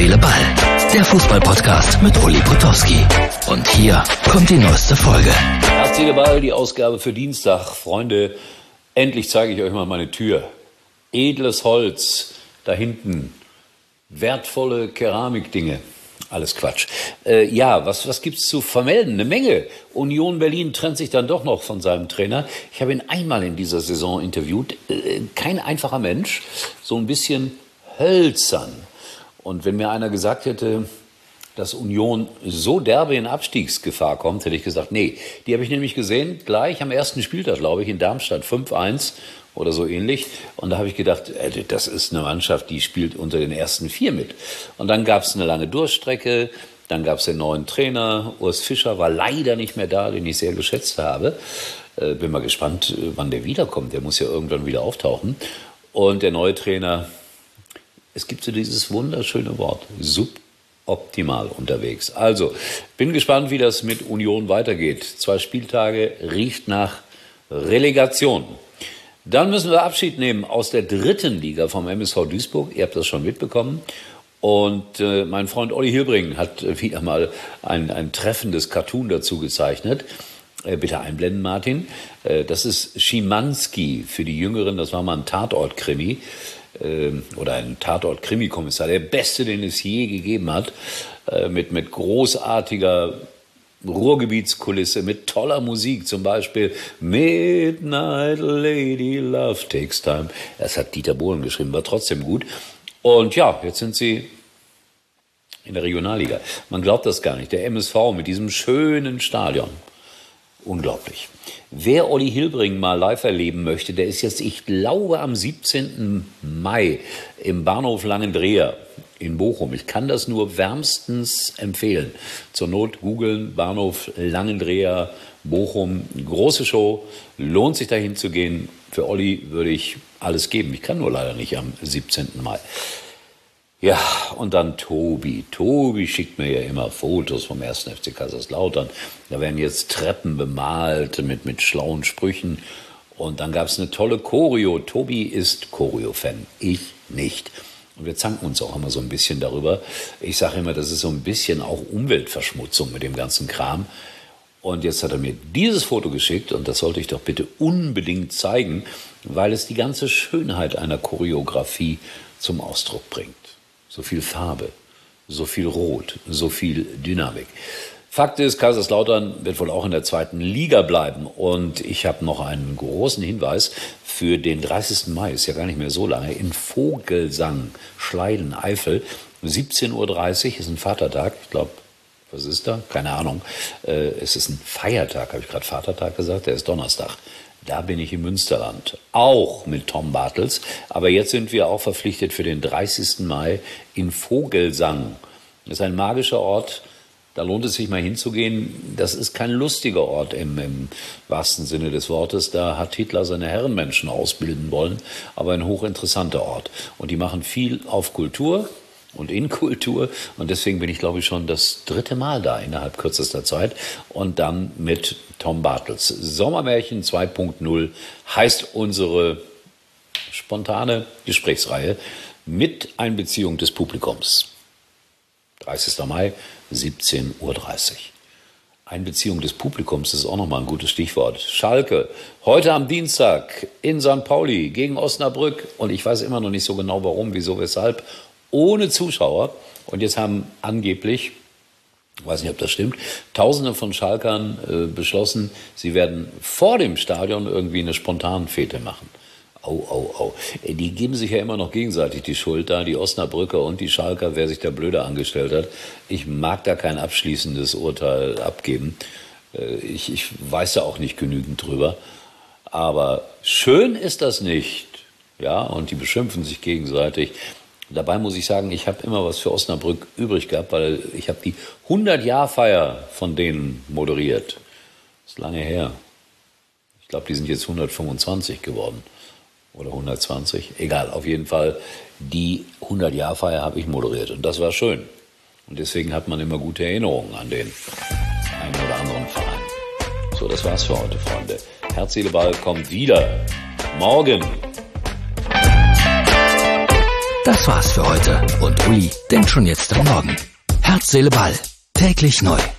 Seele, Ball. Der Fußball-Podcast mit Uli Potowski. Und hier kommt die neueste Folge. Herz, Seele, Ball, die Ausgabe für Dienstag. Freunde, endlich zeige ich euch mal meine Tür. Edles Holz, da hinten. Wertvolle Keramikdinge. Alles Quatsch. Was gibt's zu vermelden? Eine Menge. Union Berlin trennt sich dann doch noch von seinem Trainer. Ich habe ihn einmal in dieser Saison interviewt. Kein einfacher Mensch. So ein bisschen hölzern. Und wenn mir einer gesagt hätte, dass Union so derbe in Abstiegsgefahr kommt, hätte ich gesagt, nee. Die habe ich nämlich gesehen, gleich am ersten Spieltag, glaube ich, in Darmstadt 5-1 oder so ähnlich. Und da habe ich gedacht, das ist eine Mannschaft, die spielt unter den ersten 4 mit. Und dann gab es eine lange Durchstrecke, dann gab es den neuen Trainer. Urs Fischer war leider nicht mehr da, den ich sehr geschätzt habe. Bin mal gespannt, wann der wiederkommt. Der muss ja irgendwann wieder auftauchen. Und der neue Trainer, es gibt so dieses wunderschöne Wort, suboptimal unterwegs. Also, bin gespannt, wie das mit Union weitergeht. 2 Spieltage, riecht nach Relegation. Dann müssen wir Abschied nehmen aus der 3. Liga vom MSV Duisburg. Ihr habt das schon mitbekommen. Und mein Freund Olli Hilbring hat wieder mal ein treffendes Cartoon dazu gezeichnet. Bitte einblenden, Martin. Das ist Schimanski für die Jüngeren. Das war mal ein Tatort-Krimi. Oder ein Tatort-Krimi-Kommissar. Der beste, den es je gegeben hat. Mit großartiger Ruhrgebietskulisse, mit toller Musik, zum Beispiel Midnight Lady Love Takes Time. Das hat Dieter Bohlen geschrieben, war trotzdem gut. Und ja, jetzt sind sie in der Regionalliga. Man glaubt das gar nicht. Der MSV mit diesem schönen Stadion. Unglaublich. Wer Olli Hilbring mal live erleben möchte, der ist jetzt, ich glaube, am 17. Mai im Bahnhof Langendreher in Bochum. Ich kann das nur wärmstens empfehlen. Zur Not googeln, Bahnhof Langendreher, Bochum. Große Show, lohnt sich dahin zu gehen. Für Olli würde ich alles geben. Ich kann nur leider nicht am 17. Mai. Ja, und dann Tobi. Tobi schickt mir ja immer Fotos vom 1. FC Kaiserslautern. Da werden jetzt Treppen bemalt mit schlauen Sprüchen. Und dann gab es eine tolle Choreo. Tobi ist Choreo-Fan, ich nicht. Und wir zanken uns auch immer so ein bisschen darüber. Ich sage immer, das ist so ein bisschen auch Umweltverschmutzung mit dem ganzen Kram. Und jetzt hat er mir dieses Foto geschickt und das sollte ich doch bitte unbedingt zeigen, weil es die ganze Schönheit einer Choreografie zum Ausdruck bringt. So viel Farbe, so viel Rot, so viel Dynamik. Fakt ist, Kaiserslautern wird wohl auch in der 2. Liga bleiben. Und ich habe noch einen großen Hinweis für den 30. Mai, ist ja gar nicht mehr so lange, in Vogelsang, Schleiden, Eifel, 17.30 Uhr ist ein Vatertag. Ich glaube, was ist da? Keine Ahnung. Es ist ein Feiertag, habe ich gerade Vatertag gesagt, der ist Donnerstag. Da bin ich im Münsterland, auch mit Tom Bartels. Aber jetzt sind wir auch verpflichtet für den 30. Mai in Vogelsang. Das ist ein magischer Ort, da lohnt es sich mal hinzugehen. Das ist kein lustiger Ort im wahrsten Sinne des Wortes. Da hat Hitler seine Herrenmenschen ausbilden wollen, aber ein hochinteressanter Ort. Und die machen viel auf Kultur und in Kultur. Und deswegen bin ich, glaube ich, schon das 3. Mal da innerhalb kürzester Zeit. Und dann mit Tom Bartels. Sommermärchen 2.0 heißt unsere spontane Gesprächsreihe mit Einbeziehung des Publikums. 30. Mai, 17.30 Uhr. Einbeziehung des Publikums ist auch nochmal ein gutes Stichwort. Schalke, heute am Dienstag in St. Pauli gegen Osnabrück. Und ich weiß immer noch nicht so genau warum, wieso, weshalb. Ohne Zuschauer. Und jetzt haben angeblich, ich weiß nicht, ob das stimmt, Tausende von Schalkern beschlossen, sie werden vor dem Stadion irgendwie eine Spontanfete machen. Die geben sich ja immer noch gegenseitig die Schuld da, die Osnabrücker und die Schalker, wer sich da blöder angestellt hat. Ich mag da kein abschließendes Urteil abgeben. Ich weiß da auch nicht genügend drüber. Aber schön ist das nicht. Ja, und die beschimpfen sich gegenseitig. Dabei muss ich sagen, ich habe immer was für Osnabrück übrig gehabt, weil ich habe die 100-Jahr-Feier von denen moderiert. Das ist lange her. Ich glaube, die sind jetzt 125 geworden. Oder 120, egal, auf jeden Fall, die 100-Jahr-Feier habe ich moderiert und das war schön. Und deswegen hat man immer gute Erinnerungen an den einen oder anderen Verein. So, das war's für heute, Freunde. Herz, Seele, Ball kommt wieder morgen. Das war's für heute und Uli denkt schon jetzt am Morgen. Herz, Seele, Ball. Täglich neu.